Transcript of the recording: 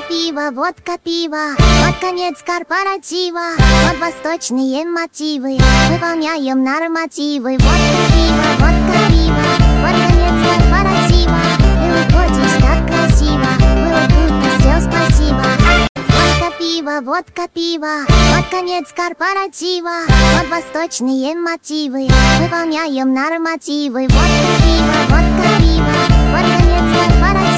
водка, пиво, под конец корпоратива, под восточные мотивы, выполняем нормативы. Водка, пиво, под конец корпоратива, ты уходишь так красиво, было круто, все спасибо. Водка, пиво, под конец корпоратива, под восточные мотивы, выполняем нормативы. Водка, пиво, под конец корпоратива.